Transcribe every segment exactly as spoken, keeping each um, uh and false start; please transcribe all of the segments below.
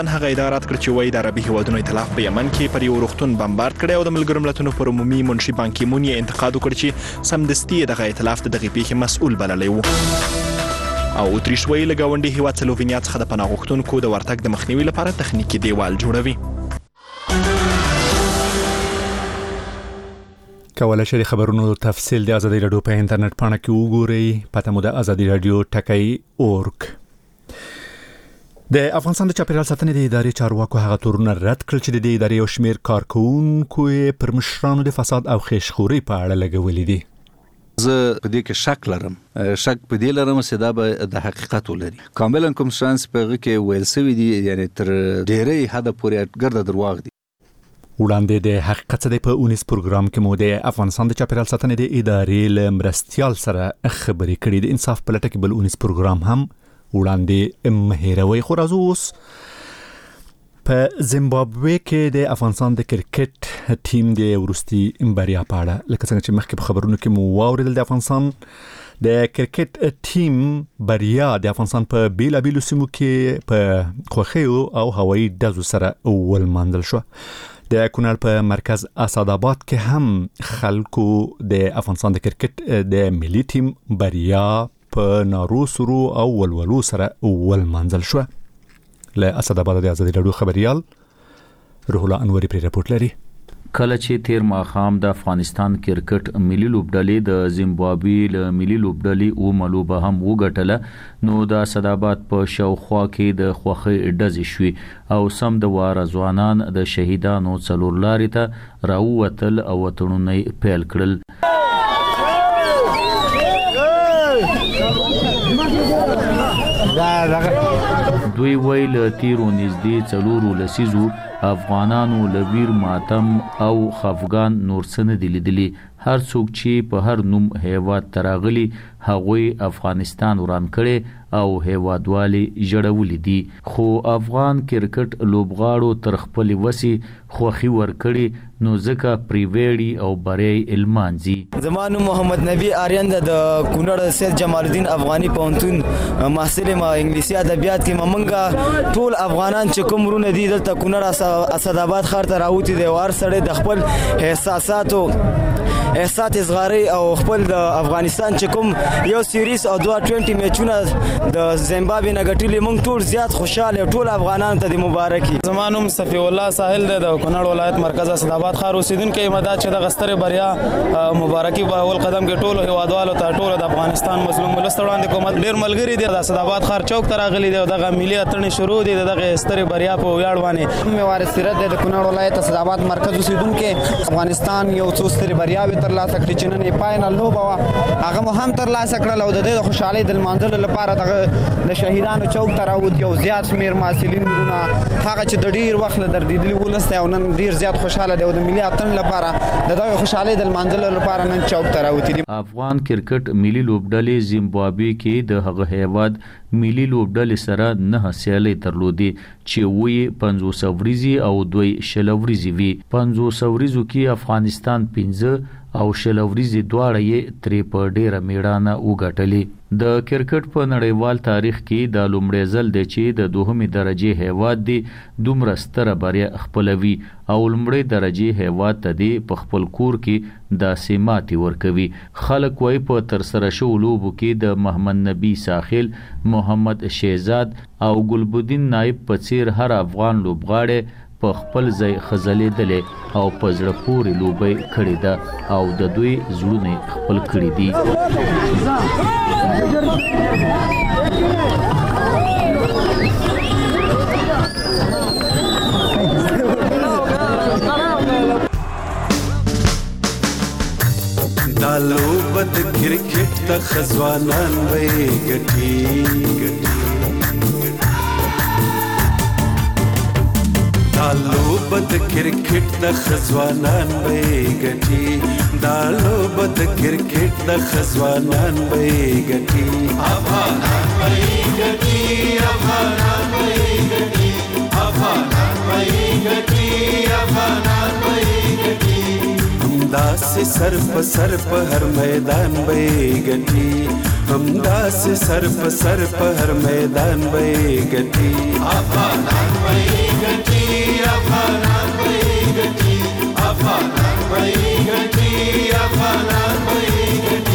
هغه ادارات کړ چې وایي د عربي هیوادونو ائتلاف په یمن کې پر یو روغتون بمبارد کړی او د ملګرو ملتونو پر عمومي منشي بان کی مون یې انتقاد وکړ چې سمدستي دغه ائتلاف د دغې پیښې مسؤل بللی و. او اتریش وایي له ګاونډي هیواد سلووینیا څخه د پناه غوښتونکو د ورتګ د مخنیوي لپاره تخنیکي دیوال جوړوي. کولای شئ خبرونو تفصیل د ازادي رادیو په انټرنیټ پاڼه کې وګورئ. پته مو د ازادي رادیو ټکی اورګ. د افغانستان د چاپیریال ساتنې د ادارې چارواکو هغه تورونه رد کړل چې د دې ادارې یو شمېر کارکوونکو پر مشرانو د فساد او خیشخوري په اړه لګولي دي. زه په دې کې شک لرم شک په دې لرم چې دا به د حقیقت ولري. کاملا کوم شانس په هغه کې ویل سوي دي یعنی تر ډېرې حده پورې ګرده درواغ دي. وړاندې د حقیقت څخه په اونیس پروګرام کې مو د افغانستان د چاپیریال ساتنې د ادارې له مرستیال سره خبرې کړې. د انصاف په لټه کې بل اونیس پروګرام هم وړاندې مهیروي. خو راځو اوس په زیمبابوې کې د افغانستان د کرکټ ټیم د وروستي بریا په اړه لکه څنګه چې مخکې په خبرونو کې مو واوریدل د افغانستان د کرکټ ټیم بریا د افغانستان په بیلابیلو سیمو کې په خوښیو او هوایي ډزو سره ولمانځل شو. د کونړ په مرکز اسداباد کې هم خلکو د افغانستان د کرکټ د ملي ټیم بریا په نارو سرو او ولولو سره ولمانځل شو. له اسداباد د ازادي رادیو خبريال روح الله انوري پر رپورټ لري. کله چې تیر ماخام د افغانستان کرکټ ملي لوبډلې د زیمبابوې له ملي لوبډلې او ملوبه هم وګټله نو د اسداباد په شاوخوا کې د خوخي ډزې شوې او سم د واره ځوانان د شهیدانو څلور لارې ته راووتل او وطنونه پیل کړل. دوی ویل تیرو نږدې څلورو لسیزو افغانانو لویر ماتم او خفغان نور سن دي لیدلي. هر څوک چې په هر نوم هیواد تراغلي هغوی افغانستان وران کړي او هیوادوالي جوړولې دي. خو افغان کرکټ لوبغاړو تر خپل وسی خوخي ور کړي نو ځکه پریویډي او بری المانزي. زمانو محمد نبی آریان د کونړ سید جمال الدین افغاني پونتون محصل ما انګلیسي ادبیات کې ممنګه ټول افغانان چې کوم رونه دي دلته کونړ اسداباد ښار ته راوتی دی وار سره د خپل احساساتو احساس اصغاری او خپل د افغانستان چې کوم یو سیریز او دوه ټوینټي میچونه د زیمبابوې نه ګټلې موږ ټول زیات خوشاله ټول افغانانو ته د مبارکي. زمانوم صفی الله ساحل د کونړ ولایت مرکز اسداباد ښار اوسیدونکو مدد چې د غستر بریا مبارکي په اول قدم کې ټول هیوادوالو ته ټول د افغانستان مظلوم ولست وړاندې کوم ډیر ملګری دي د اسداباد ښار چوک ته راغلي دي دغه ملي اتڼ شروع دي دغه ستر بریا په ویاړ باندې مې وارث سیرت د کونړ ولایت اسداباد مرکز اوسیدونکو افغانستان یو څو ستر بریا تر لاسه کړی چې نن فائنل لوبه وا هغه مو هم تر لاسه کړل او د دې خوشحالي د منځل لپاره د شهیدانو چوک ته راووت یو زیات شمیر محصلین ورونه هغه چې د ډیر وخت درېدلي ولسته او نن ډیر زیات خوشاله دی او د ملي اتن لپاره دغه خوشحالي د منځل لپاره نن چوک ته راووت دي. افغان کرکټ ملي لوبډلې زیمبابوې کې د هغه هیواد ملي لوبډلې سره نه سیالي درلودي چې وې پنځوس ورځې او دوی شل ورځې وي. پنځوس ورځو کې افغانستان پنځه او شل ورځې دواړه یې ترې په ډیره میړانه وګټلې. د کرکټ په نړیوال تاریخ کې د لومړي ځل دی چې د دوهمې درجه هیواد دی دومره ستره بریا خپلوي او لومړي درجه هیواد ته دی په خپل کور کې د سیماتي ورکوي. خلک وای په تر سره شو لوبو کې د محمد نبی ساحل محمد شهزاد او ګلبدین نائب په څیر هر افغان لوبغاړي په خپل ځای خزلېدلې او په زړه پورې لوبې کړې ده او د دوی زړونه خپل کړي دي. دا لوبه د کرکټ د خزوانان وې ګټي دا لوبه د کرکټ د خزوانان وې ګټي دا لوبه د کرکټ د خزوانان وې ګټي افغانان وې ګټي افغانان وې ګټي افغانان وې ګټي افغانان وې ګټي دا همداسې سر په سر په هر میدان به یې ګټي همداسې سر په سر په هر میدان به یې ګټي افغانان به یې ګټي افغانان به یې ګټي افغانان به یې ګټي افغانان به یې ګټي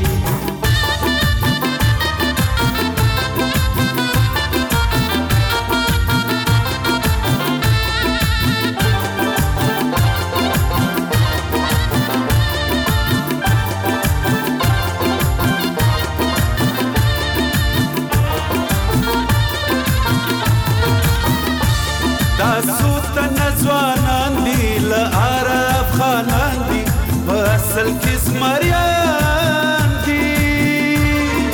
ځوانان دي لار افغانان دي په اصل کې زمریان دي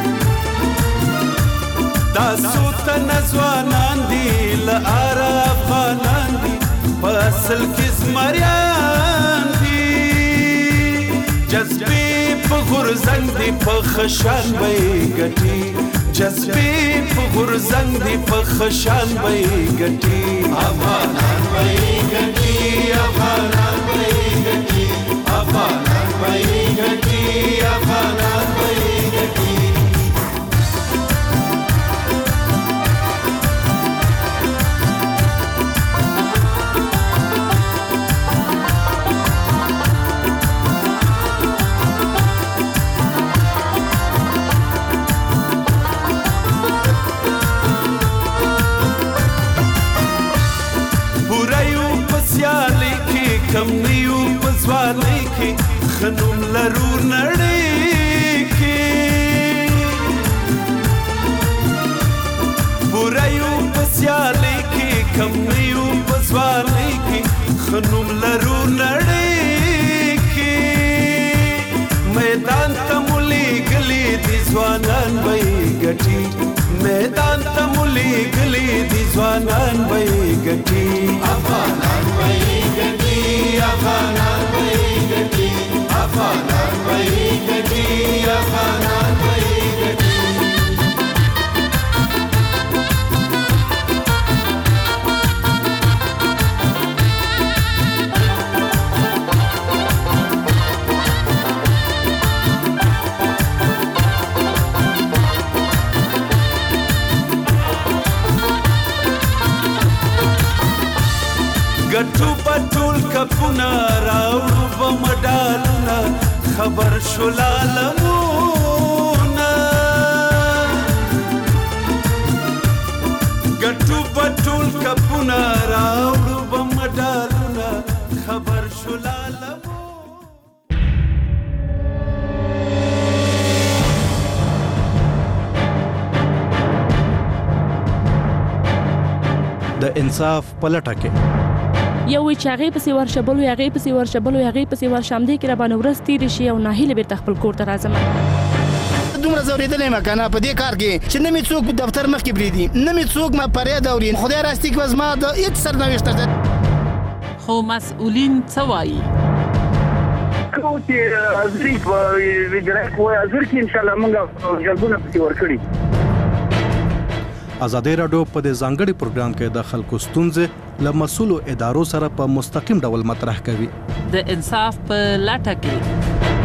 دا څو ځوانان دي لار افغانان دي په اصل کې زمریان دي جذبې په غورځنګ دي په خشان به یې ګټي جذبې په غورځنګ دي په خشان به یې ګټي افغانان به یې ګټي افغانان به یې ګټي افغانان به یې ګټي افغانان به یې ګټي کم نیو پزوانی کی خنوم لرو نړۍ کی بورایو پسیالی کی کم نیو پزوانی کی خنوم لرو نړۍ کی میدان تمولی گلی دی ځوانان به یې ګټي میدان تمولی گلی دی ځوانان به یې ګټي افغانان به یې ګټي افغانان به یې ګټي افغانان به یې ګټي افغانان به یې ګټي ګټو پټول کپونه راوړو په مډالونه خبر شول عالمونه ګټو پټول کپونه راوړو په مډالونه خبر شول عالمونه د انصاف پلټه کې یو وی چې هغه پسې ورشبلو هغه پسې ورشبلو هغه پسې ورشامدې کې را باندې ورس تیر شي او ناهیله بیرته خپل کور ته راځم دومره زوریدلې ما کنه په دې کار کې چې نه می څوک دفتر مخ کې بریدي نه می څوک ما پرې دوري خدای راستي کې وزما د هیڅ سرنوشت ده خو مسؤلین څه وایي کو چې ازري په ویډرک وای ازر کې ان شاء الله موږ جلبونه پسې ورکړي ازادي راډیو په دې ځانګړي پروګرام کې د خلکو ستونزې له مسؤلو ادارو سره په مستقیم ډول مطرح کوي د انصاف په لټه کې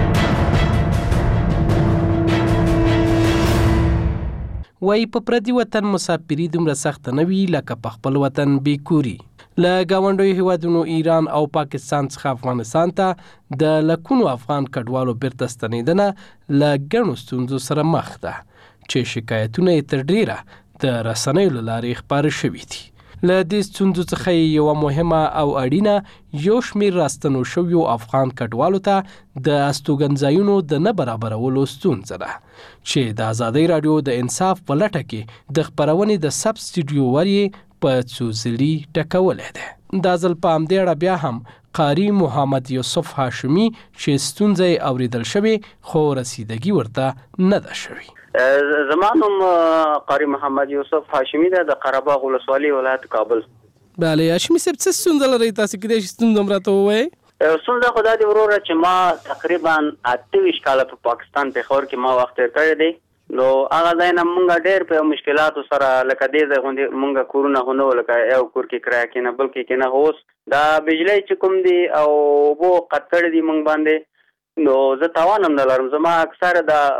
وای په پردي وطن مسافری دومره سخت نه وی لکه په خپل وطن بیکوري له گاونډیو هیوادونو ایران او پاکستان څخه افغانستان ته د لکونو افغان کډوالو بیرته ستنیدنه له ګڼو ستونزو سره مخ ده چې شکایتونه یې تر ډیره د رسنیو له لارې خپاره شوي دي له دې ستونزو څخه یوه مهمه او اړینه یو شمېر راستنو شویو افغان کډوالو ته د استوګنځایونو د نه برابرولو ستونزه ده چې د ازادۍ راډیو د انصاف په لټه کې د خپرونې د سب سټوډیو ور په څو ځلي ټکولی دی دا ځل په همدې اړه بیا هم قاری محمد یوسف هاشمي چې ستونزه یې اورېدل شوې خو رسیدګي ورته نه ده شوې زمانم قاری محمد یوسف هاشمی ده د قره‌باغ ولسوالۍ ولایت کابل. بله هاشمی صاحب څه ستونزه لرئ تاسو کېدای شي ستونزه هم راته ووایئ؟ ستونزه خو دا دی وروره چې ما تقریبا اته ویشت کاله په پاکستان پېښور کې ما وخت تېر کړی دی نو هغه ځای نه مونږ ډېر په مشکلاتو سره لکه دې ځای غوندې مونږ کورونه خو نه وو لکه یو کور کې کرایه کېنه بل کې کېنه. اوس دا بجلی چې کوم دي او اوبو قط کړي دي مونږ باندې نو زه توان هم نه لرم. زما اکثره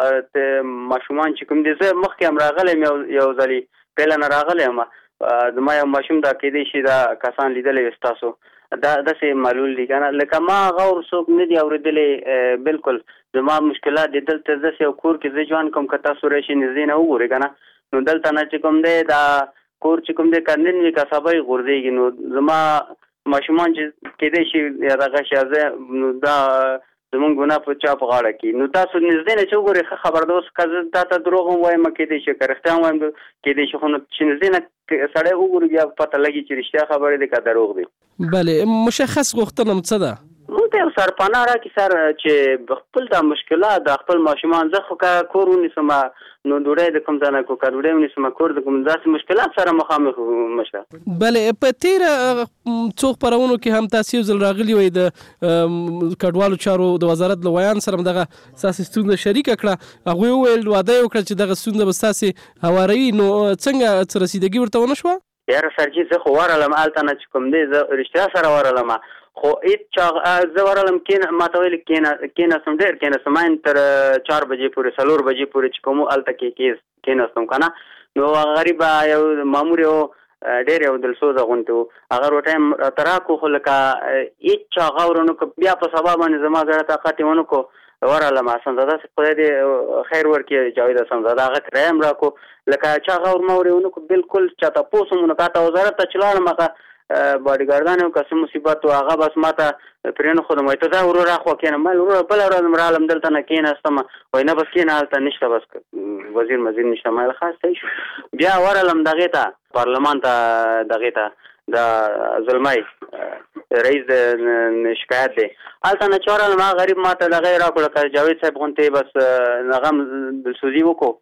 د ماشومان چې کوم دي زه مخکې هم راغلی یم یو ځلې پیله نه راغلی یم. زما یو ماشوم دا کېدی شي دا کسان لیدلی ستاسو دا داسې معلول دي که نه لکه ما غور څوک نه دي اورېدلی. بلکل زما مشکلات دي دلته داسې یو کور کې زه ژوند کوم که تاسو راشئ نږدې نه وګورئ که نه نو دلته نه چې کوم دی دا کور چې کوم دی که نن وي که سبا یې غورځېږي نو زما ماشومان چې کېدی شي یا دغه شي زه نو دا زمونږ ګناه په چا په غاړه کې نو تاسو نږدې نه چې وګورئ ښه خبر ده. اوس که زه تا ته دروغ هم وایم کېدی شي که رښتیا هم وایم کېدی شي خو نو چې نږدې نه سړی وګوري بیا پته لګي چې رښتیا خبرې دي که دروغ دي. بله مشخص غوښتنه م څه ده؟ مونږ ته یو سرپناه راکړي سر چې خپل دا مشکلات د خپل ماشومان زه خو که کور ونیسم نو ډوډۍ د کوم ځای نه کو که ډوډۍ ونیسم کور د کوم داسې مشکلات سره مخامخ مشه. بله په تېره څو خپرونو کې هم تاسو یو ځل راغلي وئ د کډوالو چارو د وزارت له ویان سره هم دغه ستاسې ستونزه شریکه کړه. هغوی وویل واده یې وکړه چې دغه ستونزه به ستاسې هواروي نو څنګه څه رسیدګي ورته ونه شوه؟ یاره سرجي زه خو ورغلم هلته نه چې کوم دی زه رښتیا سره ورغلم خو هېڅ چا زه ورغلم ما ته ویل کېناستم ډېر کېناستم ماین تر چار بجې پورې څلور بجې پورې چې کوم هلته کې کېناستم که نه نو غریب یو مامور یو ډېر یو دلسوزه غوندې و هغه روټۍ م راته راکړو خو لکه هېڅ چا غور ونه کړو. بیا په سبا باندې زما زړه طاقت یې ونه کړو ورغلم حسنزاده صاحب خدای دې خیر ورکړي جاوید حسنزاده هغه کرایه هم راکړو لکه چا غور مور یې ونه کړو بلکل چا تپوس هم ونه کړه. وزارت ته چې لاړم هغه باډیګارډان یو کسې مصیبت و هغه بس ما ته پرېنښودم وایي ته ځه ورور راخوا کښېنه. ما وروره بله ورځ م راغلم دلته نه کېناستم وایي نه بس کښېنه هلته نشته بس وزیر مزیر نشته. ما ویل ښه صحیح شو. بیا ورغلم دغې ته پارلمان ته دغې ته د زلمی رئیس د شکایت دی هلته نه چې ورغلم هغه غریب ما ته دغه یې راکړو لکه جاوید صاحب غوندې بس هغه هم دلسوزي وکړو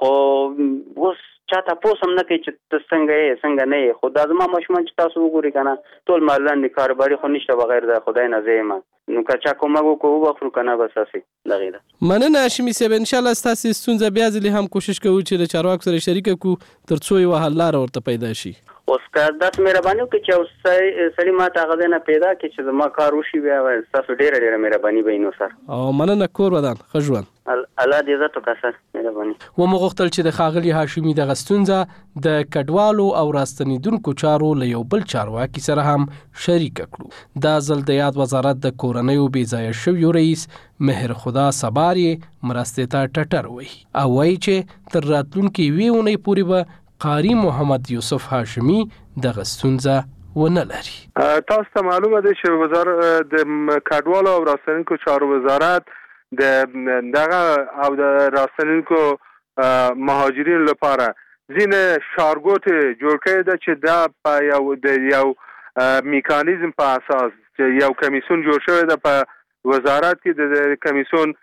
خو اوس چا تپوس هم نه کوي چې ته څنګه یې څنګه نه یې. خو دا زما ماشومان چې تاسو وګورئ که نه ټول مالان دي کاروباري خو نشته بغیر د خدای نه زه یم نو که چا کومک وکړو وبخلو که نه بس هسې دغې ده. مننه هاشمي صاحب انشاءالله ستاسې ستونزه بیا ځلې هم کوشش کوو چې د چارواکو سره شریکه کړو تر څو یوه حل لاره ورته پیدا شي. اوس که داسې مهرباني وکړي چې یو سړي ما ته هغه ځای نه پیدا کړي چې زما کار وشي بیا ستاسو ډېره ډېره مهرباني به وي نو سر. او مننه کور ودان ښه ژوند. الله دې عزت وکړه سر مهرباني. ومو غوښتل چې د ښاغلي هاشمي دغه ستونزه د کډوالو او راستنېدونکو چارو له یو بل چارواکي سره هم شریکه کړو. دا ځل د یاد وزارت د کورنیو بې ځایه شویو رئیس مهر خدا سبار یې مرستې ته ټټر وایي او وایي چې تر راتلونکې یوې اونۍ پورې به قاری محمد یوسف هاشمي دغه ستونزه ونه لري. تاسو ته معلومه ده چې وزارت د کډوالو او راستنونکو چارو وزارت د دغه او د راستنونکو مهاجرین لپاره ځینې شارګوټ جوړ کړی ده چې دا په یو د یو میکانیزم په اساس چې یو کمیسیون جوړ شوی ده په وزارت کې د کمیسیون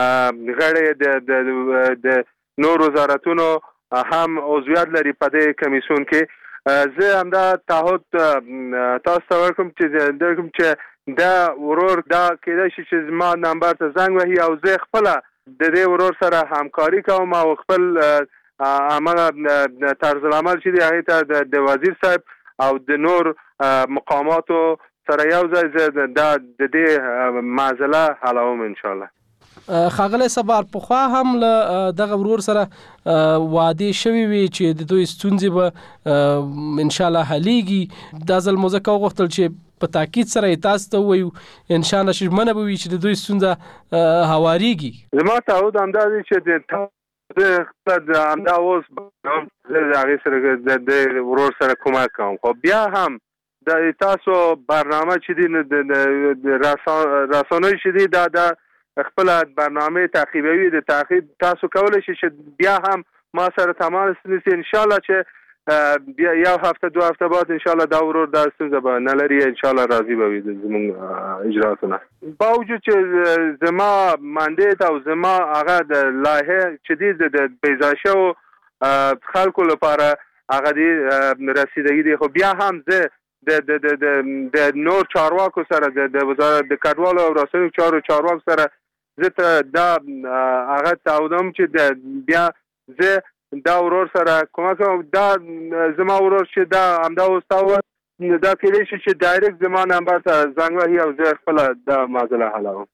غړي د نور وزارتونو هم عضویت لري په دې کمیسیون کې. زه همدا تعهد تاسو ته ورکوم چې درکوم چې دا ورور دا کېدای شي چې زما نمبر ته زنګ وهي او زه خپله د دې ورور سره همکاري کوم او خپل همغه طرز العمل چې دی هغې ته د وزیر صاحب او د نور مقاماتو سره یو ځای دا د دې معضله حلوم انشاءالله. ښاغلی سبار پخوا هم له دغه ورور سره وعدې شوي وي چې د دوی ستونزې به انشاءالله حلیږي. دا ځل مو ځکه وغوښتل چې په تاکید سره یې تاسو ته ووایو انشاءالله ژمنه به وي چې د دوی ستونزه هواریږي. زما تعهد همدا دی چې د همدا اوس زه د هغې سره د ورور سره کومک کوم خو بیا هم د تاسو برنامه چې دی د رسانوي چې دی دا د خپل برنامه تعقیبوي د تعقیب تاسو کولای شئ چې بیا هم ما سره تماس نیسئ انشاءالله چې بیا یو هفته دو هفته بعد انشاءالله دا ورور دا ستونزه به نه لري انشاءالله راضي به وي زموږ اجراتونه با وجود چې زما ماندیت او زما هغه د لایحه چې دی د بېځایه شوو خلکو لپاره هغه دی رسیدګي دی خو بیا هم زه د د د نور چارواکو سره د وزارت د کډوالو او راستنونکو چارو چارواکو سره زه ته دا هغه تعهدم چې بیا زه دا ورور سره کومک کوم دا زما ورور چې دا همدا وستاوه دا کېدای شي چې ډایرکټ زما نمبر ته زنګ وهي او زه خپله دا معضله حلوم.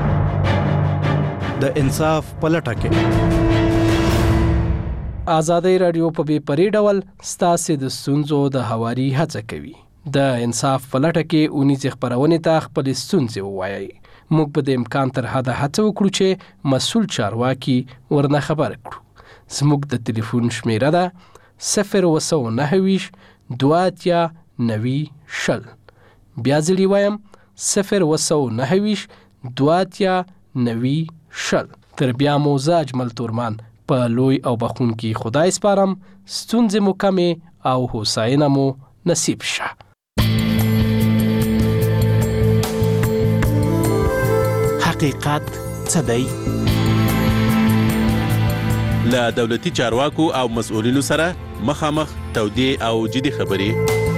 د انصاف په لټه کې آزادۍ رادیو په بې پرې ډول ستاسې د ستونزو د هواري هڅه کوي. د انصاف په لټه کې اونیزې خپرونې ته خپلې ستونزې ووایئ. موږ به د امکان تر حده هڅه وکړو چې مسؤل چارواکي ورنه خبر کړو. زموږ د تلیفون شمیره ده صفر اووه سوه نهه ویشت دوه اتیا نوي شل. بیا ځلې وایم صفر اووه سوه نهه ویشت دوه اتیا نوي شل. تر بیا مو زه اجمل تورمان په لوی او بخونکي خدای سپارم. ستونزې مو کمې او هوساینه مو نصیب شه. حقیقت څه دی؟ له دولتي چارواکو او مسؤلینو سره مخامخ تودې او جدي خبرې.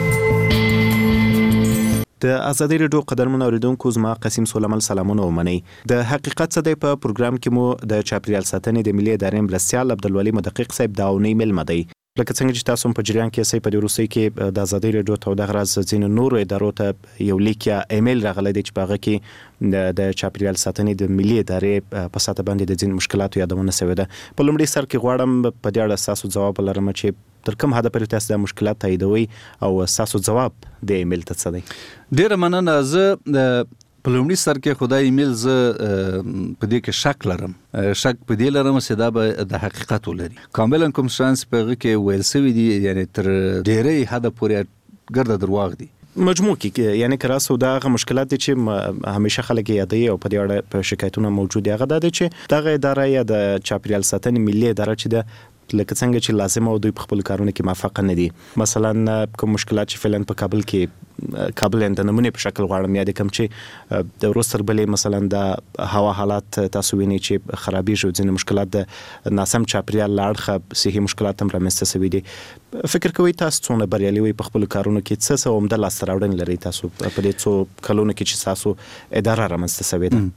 د آزادۍ رادیو قدرمن اوریدونکو زما قسیم سولمل سلامونه ومنئ. د حقیقت څه دی په پروګرام کې مو د چاپیریال ساتنې د ملي ادارې مرستیال عبدالولي مدقق صاحب دا اونۍ مېلمه دی. لکه څنګه چې تاسو په جریان کې سې په دې وروستۍ کې د آزادۍ رادیو ته د غرض ځینو نورو ادارو ته یو لیک یا ایمیل راغلی دی چې په هغه کې د چاپیریال ساتنې د ملي ادارې په ساته باندې د ځینو مشکلاتو یادونه شوې ده. په لومړي سر کې غواړم په دې اړه ستاسو ځواب ولرم چې تر کوم حده پورې تاسو د مشکلات تاییدوي او ستاسو ځواب د ایمیل ته څه دی؟ ډېره مننه. زه په لومړي سر کې خدای ایمیل زه په دې کې شک لرم شک په دې لرم چې دا به د حقیقت ولري. کاملا کوم شانس په هغه کې ویل شوي دي یعنی تر ډېرې حده پورې ګرده درواغ دي. مجموع کې یعنی کراسو دا غو مشکلات دي چې همیشه خلک یادوي او په دې اړه په شکایتونه موجود دي. هغه دا دي چې دغه اداره یا د چاپیریال ساتنې ملي اداره چې د لکه څنګه چې لازم او دوی په خپل کارونه کې موافق نه دي. مثلا کوم مشکلات چې فعلا په کابل کې کابل د نمونه په شکل غواړم یاد کوم چې د روستر بلې مثلا د هوا حالات تاسو وینئ چې خرابې شو ځینې مشکلات د ناسم چاپیریال لاړخه صحي مشکلات هم رامنځته شوي دي. فکر کوئ تاسو څونه بریالي وي په خپل کارونو کې څه څه عمده لاسته راوړنې لري تاسو په دې څو کلونو کې چې تاسو اداره رامنځته شوې ده؟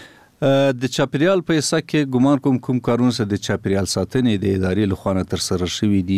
د چاپیریال په حصہ کې ګومان کوم کوم کارونه چې د چاپیریال ساتنې د ادارې له خوا تر سره شوي دي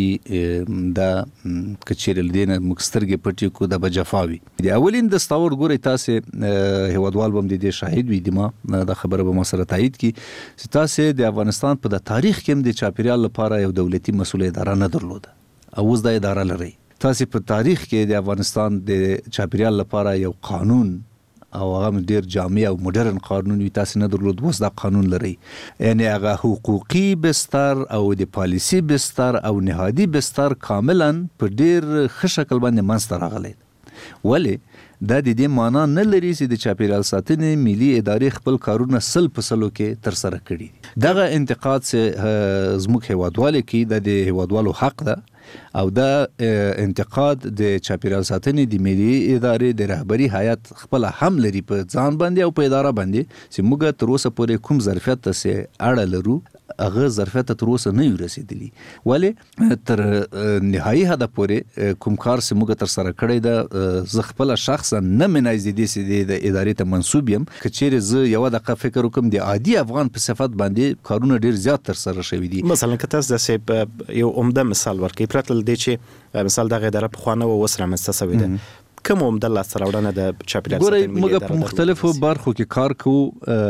دا کچېرل دینه مکسترګې پټي کو د بجفاوي دی. اولین د ستاور ګوري تاسو هیوادوال بم دي شاهد وي دي ما دا خبره به ما سره تایید کی چې تاسو د افغانستان په د تاریخ کې د چاپیریال لپاره یو دولتي مسؤل اداره نه درلوده او اوس د اداره لري. تاسو په تاریخ کې د افغانستان د چاپیریال لپاره یو قانون او هغه ډیر جامع او مدرن قانون وي تاسو نه درلود اوس دا قانون لري. یعنی هغه حقوقي بستر او د پالیسي بستر او نهادي بستر کاملا په ډیر ښه شکل باندې منځته راغلی. ولی دا د دې معنا نه لري چې د چاپیریال ساتنې ملي ادارې خپل کارونه سل په سلو کې تر سره کړي. دغه انتقاد چې زموږ هیوادوالو کې د هیوادوالو حق ده او دا انتقاد د چاپیریال ساتنې د ملي ادارې د رهبری هیئت خپل هم لري په ځان باندې او په اداره باندې چې موږ تر اوسه پورې کوم ظرفیت ته اړه لرو هغه ظرفیت تر اوسه نه رسیدلی. ولی تر نهایی حد پورې کوم کار چې موږ تر سره کړی دا زه خپل شخصا نه منای زیدي سي د ادارې ته منسوب یم کچېره زه یو دقیقه فکر وکم د عادي افغان په صفت باندې کارونه ډیر زیات تر سره شوي دي. مثلا که تاسو د یو عمده مثال ورکړئ پرتل دی چې مثال دغه اداره په خوانه و وسره مستسوي ده کوم عمده لاسته راوړنه د چاپیریال ساتنې ملي اداره موږ په مختلفو برخو کې کار کوو.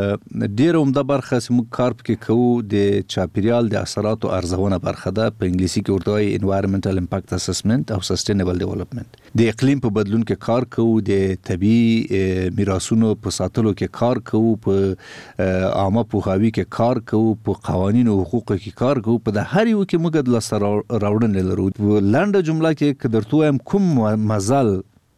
ډیر عمده برخه چې موږ کار کې کوو د چاپیریال د اثراتو ارزونه برخه ده په انګلیسي کې ورته وایي environmental impact assessment او sustainable development. د اقلیم په بدلون کې کار کوو د طبيعي میراثونو په ساتلو کې کار کوو په عامه پوهاوي کې کار کوو په قوانینو او حقوقو کې کار کوو په هر یو کې موږ د لاسته راوړنې لرو. لنډه جمله کې کدرته هم کوم مزل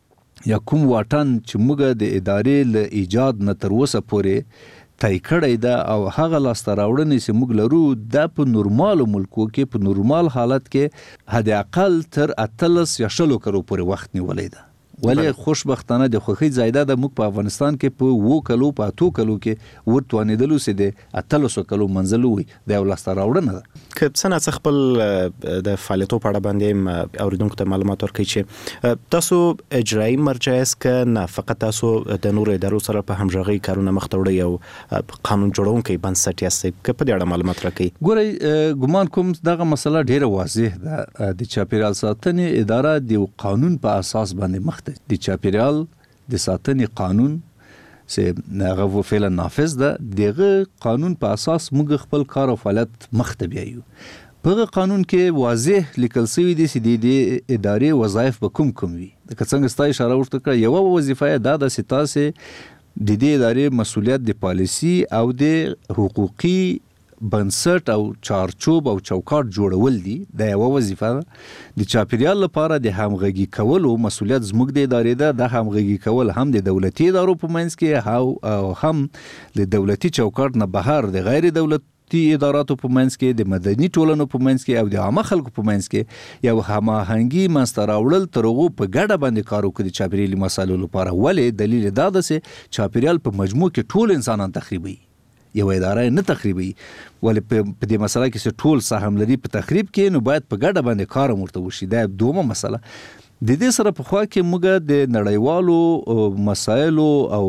یا کوم واټن چې موږ د ادارې له ایجاد نه تر اوسه پورې طی کړی ده او هغه لاسته راوړنې چې موږ لرو دا په نورمالو ملکو کې په نورمال حالت کې حد اقل تر اتلس یا شلو کرو پورې وخت نیولی ده. ولې خوشبختانه د خوخي زایده د موږ په افغانستان کې په وو کلو په اتو کلو کې ورتوانېدلو سي د اتلسو کلو منځل وي د یو لاس راوړنه ده. که څنګه څه خپل د فعالیتو په اړه باندې اوریدونکو ته معلومات ورکړي چې تاسو اجرایي مرجع یاست که نه فقط تاسو د نورو ادارو سره په همغږي کارونه مخ ته وړئ او قانون جوړونکي بنسټ یاست، که په دې اړه معلومات راکړئ. ګورئ ګمان کوم دغه مسله ډیره واضح ده. د چاپیریال ساتنې اداره د قانون په اساس باندې مخ ته د چاپیریال د ساتنې قانون چې هغه فعلا نافذ ده، دغه قانون په اساس موږ خپل کار او فعالیت مخ ته بیایو. په قانون کې واضح لیکل شوی دی چې د ادارې وظایف به کوم کوم وي. د څنګه ستای اشاره ورته کړه، یو وظیفه دا د ستاسو د دې ادارې مسولیت د پالیسی او د حقوقي بنسټ او چارچوب او چوکاټ جوړول دي. د یو وظیفه د چاپیریال لپاره د همغږي کولو مسولیت زموږ د ادارې ده. د همغږي کول هم د دولتي ادارو په منځ کې او هم د دولتي چوکاټ نه بهر د غیر دولتي اداراتو په منځ کې، د مدني ټولنو په منځ کې او د عامه خلکو په منځ کې یو هماهنګي منځته راوړل تر هغو په ګډه باندې کار وکړي د چاپیریالي مسایلو لپاره. ولې دلیل دا ده چې چاپیریال په مجموع کې ټول انسانان تخریبوي، یو اداره نه تخریبي. ولې په دې مسله کې چې ټول سهم لري په تخریب کې، نو باید په ګډه باندې کار ورته وشي. دا دومره مسله. د دې سره په خوا کې موږ د نړیوالو مسایلو او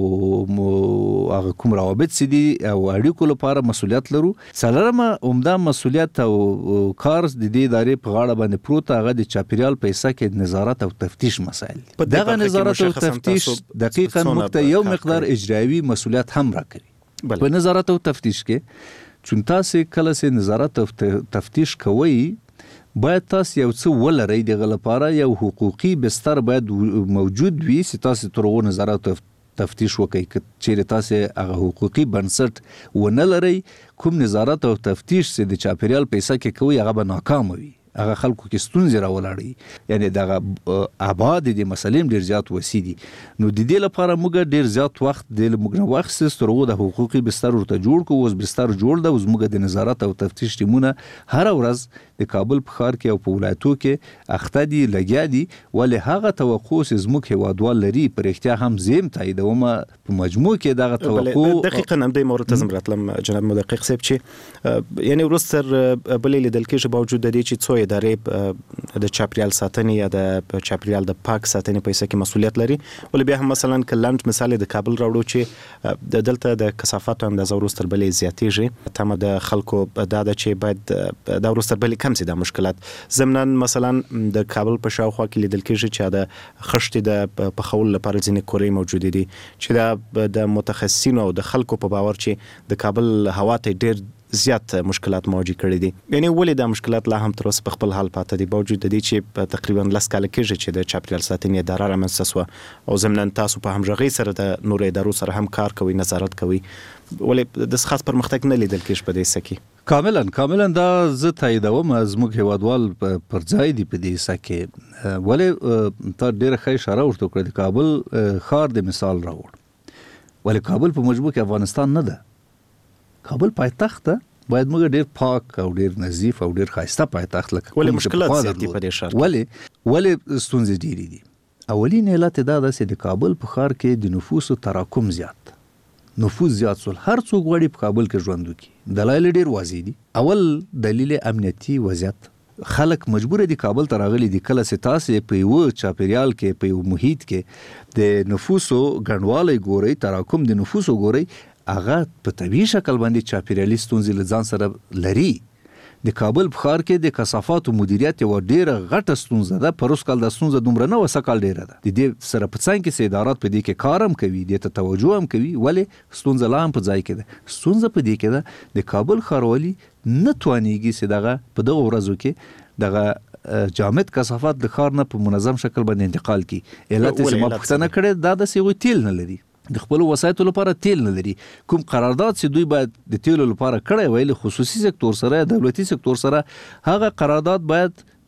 هغه کوم روابط سي دي او اړیکو لپاره مسولیت لرو. څلورمه عمده مسولیت او کار د دې ادارې په غاړه باندې پروت هغه د چاپیریال په حصہ کې نظارت او تفتیش مسایل. دغه نظارت او تفتیش دقیقاً موږ ته یو مقدار اجرایي مسولیت هم راکړي. په نظارت او تفتیش کې چون تاسو کله سي نظارت او تفتیش کوئ، باید تاسو یو څه ولرئ. دغه لپاره یو حقوقي بستر باید موجود وي چې تاسو ترغو نظارت او تفتیش وکړئ. که چیرې تاسو هغه حقوقي بنسټ ونه لرئ، کوم نظارت او تفتیش چې د چاپیریال په حصہ کې کوي هغه به ناکام وي، هغه خلکو کې ستونزې راولاړي. یعنی دغه ابعاد د مسلې ډیر زیات وسیع دي. نو د دې لپاره موږ ډیر زیات وخت د موږ وخت سترغو د حقوقي بستر ورته جوړ کوو. اوس بستر جوړ ده، اوس موږ د نظارت او تفتیش ټیمونه هر ورځ د کابل په ښار کې او په ولایتو کې اخته دي، لګیا دي. ولې هغه توقع چې زموږ هیوادوال لري پر احتیا هم زم تاییدومه په مجموع کې دغه توقع دقیقاً هم د مرتضی راتلم جناب مدقق صاحب چې یعنی ورستر بلې لیدل کېږي باوجود د دې چې څو ادارې د چاپیریال ساتنې یا د چاپیریال د پاک ساتنې په حصہ کې مسولیت لري. ولې بیا هم مثلا کلند مثال د کابل راوړو چې د دلته د کثافاتو اندازه ورستر بلې زیاتېږي. تمه د خلکو دا ده چې باید دا ورستر بلې کم سي د مشکلات. ضمناً مثلا د کابل په شاوخوا کې لیدل کېږي چې د خښتې د پخول لپاره ځینې کورې موجود دي چې دا د متخصصینو او د خلکو په باور چې د کابل هوا ته ډېر زیات مشکلات موجود کړي دي. یعنی ولې دا مشکلات لا هم تر اوسه په خپل حال پاتې دي باوجود د دې چې تقریبا لس کاله کېږي چې د چاپیریال ساتنې اداره رامنځته شوه او ضمناً تاسو په همغږۍ سره د نورو ادارو سره هم کار کوي، نظارت کوي. ولې د خاص پرمختګ نه لیدل کېږي په دې حصہ کې؟ کاملا کاملا دا زه تاییدوم. زموږ هیوادوال پر ځای دي په دې حصہ کې. ولې تا ډېره ښه اشاره ورته کړې، د کابل ښار د مثال راوړ. ولې کابل په مجموع کې افغانستان نه ده، کابل پایتخت ده. باید موږ ډیر پاک او ډیر نظیف او ډیر ښایسته پایتخت لکه ولې مشکلات زیات دي په دې ښار کې؟ ولې ولې ستونزې ډېرې دي. اولین علت دا ده چې د کابل په ښار کې د نفوسو تراکم زیات، نفوس زیات سول. هر څوک غواړي په کابل کې ژوند وکړي. دلایل ډیر واضح دي. اول دلیل امنیتي وضعیت. خلک مجبور دي کابل ته راغلي دي. کله چې تاسو په یو چاپیریال کې په یو محیط کې د نفوسو ګڼوالی ګورئ، تراکم د نفوسو ګورئ، هغه په طبیعي شکل باندې چاپیریالي ستونزې له ځان سره لري. د کابل په ښار کې د کثافاتو مدیریت یوه ډېره غټه ستونزه ده. پروس کال دا ستونزه دومره نه وه، سږ کال ډېره ده. د دې سره په څنګ کې چې ادارات په دې کې کار هم کوي، دې ته توجه هم کوي. ولې ستونزه لا هم په ځای کې ده. ستونزه په دې کې ده د کابل ښاروالي نه توانېږي چې دغه په دغه ورځو کې دغه جامد کثافات د ښار نه په منظم شکل باندې انتقال کړي. علت چې ما پوښتنه کړې دا ده چې هغوی تیل نه لري، د خپل وسایطو لپاره تیل نه لري. کوم قرارداد چې دوی باید د تیلو لپاره کړی ویل خصوصي سکتور سره، دولتي سکتور سره، هغه قرارداد باید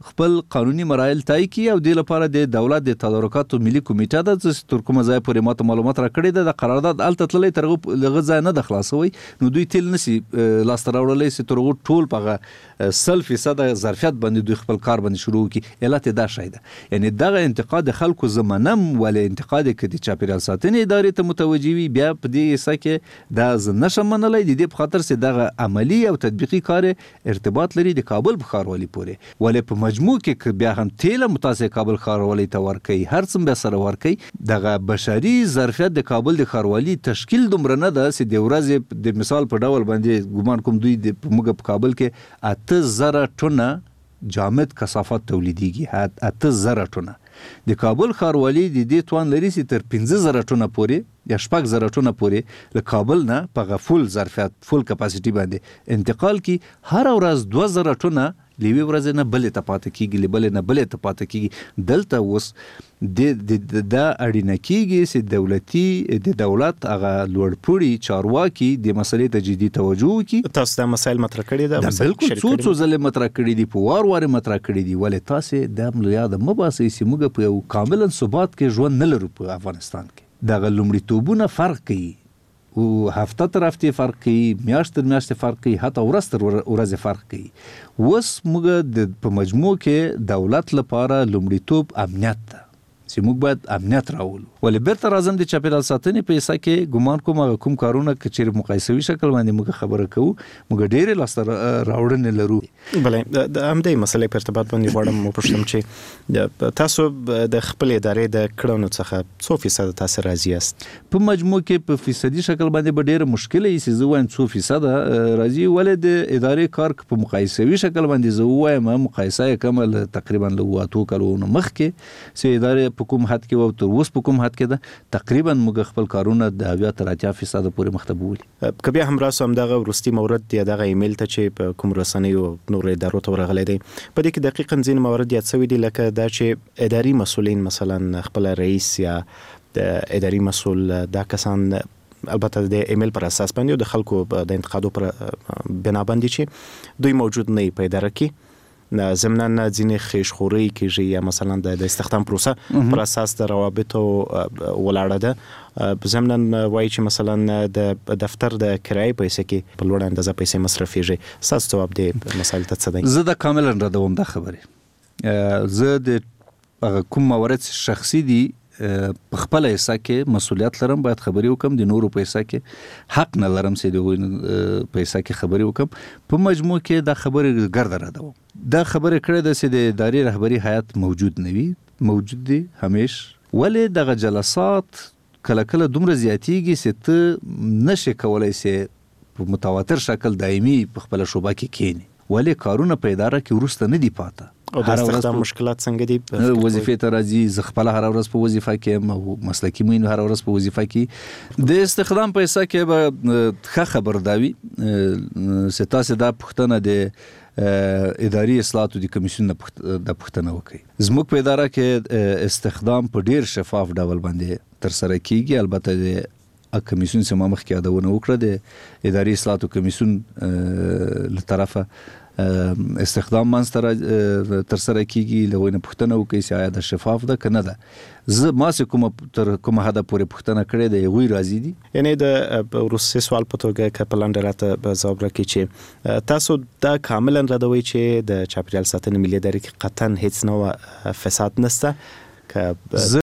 خپل قانوني مراحل طی کړي او د لپاره د دولت د تدارکاتو ملي کمیټه د چې تر کومه ځای پورې ماته معلومات راکړي ده د قرارداد الته تللی تر هغه ځای نه د خلاصوي نو دوی تل نسی لاسته راوړلی چې تر هغه ټول په سل فیصد ظرفیت باندې دوی خپل کار باندې شروع کړي علت دا شی ده یعنی دغه انتقاد د خلکو زمنم ولې انتقاد کړي چاپیریال ساتنې ادارې ته متوجي وي بیا په دې حصہ کې دا ز نشم منلای د دې په خاطر چې دغه عملی او تطبیقي کار ارتباط لري د کابل په ښاروالۍ پورې ولې په مجموع کې بیا هم تیل متاسع کابل ښاروالۍ ته ورکوي هر څه به سره ورکوي دغه بشري ظرفیت د کابل د ښاروالۍ تشکیل دومره نه ده چې د ورځې د مثال په ډول باندې ګومان کوم دوی د موږ په کابل کې اته زره ټنه جامد کثافات تولیدیږي اته زره ټنه د کابل ښاروالۍ د دې توان لري چې تر پنځه زره ټنه پورې یا شپږ زره ټنه پورې له کابل نه په فول ظرفیت فول کپاسټي باندې انتقال کی هر ورځ دوه زره ټنه لیوی ورځ نه بلې ته پاتې کیږي بلې نه بلې ته پاتې کیږي دلته اوس د دا اړینه کیږي چې دولتي د دولت هغه لوړپوړي چارواکي د مسلې ته جدي توجه وکړي تاسو دا مسایل مطرح کړي دا بالکل څو څو ځله مطرح کړي دي په وار وار مطرح کړي دي ولې تاسو د یاد مباسي چې موږ په یو کاملا ثبات کې ژوند نه لرو په افغانستان کې دا لومړیتوبونه فرق کوي او هفته تر هفته فرق کوي میاشت تر میاشت فرق کوي حتی ورځ تر ورځ فرق کوي اوس موږ د په مجموع کې دولت لپاره لومړیتوب امنیت ده چې موږ باید امنیت راولو ولې بیرته راځم د چاپیریال ساتنې په حصہ کې ګومان کوم هغه کوم کارونه چې مقایسوي شکل باندې موږ خبره کوو موږ ډېرې لاسته راوړنې لرو بلې د همدې مسلې په ارتباط باندې غواړم وپوښتم چې تاسو د خپل ادارې د کړنو څخه څو فیصد تاسو راضي یاست په مجموع کې په فیصدي شکل باندې به ډېر مشکل وي چې زه وایم څو فیصد راضي ولې د ادارې کار په مقایسوي شکل باندې زه وایم مقایسه کمل تقریبا له اتو کلونو مخکې چې ادارې په کوم حد کې او تر اوس په کوم حد کې ده تقریبا موږ خپل کارونه د اویا تر اتیا فیصد پورې مخته بوولي کبیا هم راسو هم دغه ورستي مورد دی دغه ایمیل ته چې په کوم رسنیو نور ادارو ته ورغلی دی په دې کې دقیقاً ځین موارد یاد شوي دي لکه دا چې اداري مسؤلین مثلا خپل رئیس یا د اداري مسؤل دا کسان البته د ایمیل پر اساس باندې د خلکو د انتقادو پر بنا باندې چې دوی موجود نه په اداره کې ضمناً ځینې خیشخوري کېږي یا مثلا د استخدام پروسه پر اساس د روابطو ولاړه ده ضمناً وایي چې مثلا د دفتر د کرایې پیسې کې په لوړ اندازه پیسې مصرفېږي ستاسو ځواب د مسایل ته څه دی زه د کاملا ردوم دا خبرې زه د کوم موارد شخصي دي په خپل حصہ کې مسؤلیت لرم باید خبرې وکم د نورو په حصہ کې حق نه لرم چې د په حصہ کې خبرې وکم په مجموع کې دا خبرې ګرد راځم دا خبرې کړې ده چې د ادارې رهبری هیئت موجود نه وي موجود دي همیش ولې دغه جلسات کله کله دومره زیاتیږي چې ته نشي کولای چې په متواتر شکل دایمي په خپل شوبه کې کېنی ولې کارونه په اداره کې ورسته نه دی پاته او د استخدام مشکلات څنګه دي وظیفه ته راځي زه خپل هر ورځ په وظیفه کې او مسلکی مين هر ورځ په وظیفه کې د استخدام په حصہ کې به ښه خبرداوي ستاسو دا پښتنه د اداري اصلاحاتو د کمیسیون د پښتنه وکي زموږ په اداره کې استخدام په ډیر شفاف ډول باندې تر سره کیږي البته د کمیسیون سم مخ کې ادونه وکړه د اداري اصلاحاتو کمیسیون له طرفه استخدام منستر تر سره کیږي لوینه پښتنه وکي چې آیا د شفاف ده کنه ده زه ما سه کوم تر کوم هدا پورې پښتنه کړې ده یوې راځي دي یعنی د روسي سوال په توګه کپلان راته ځواب راکړي چې تاسو دا کاملا ردوي چې د چاپیریال ساتنې ملي ادارې کې قطعا هیڅ نوع فساد نشته که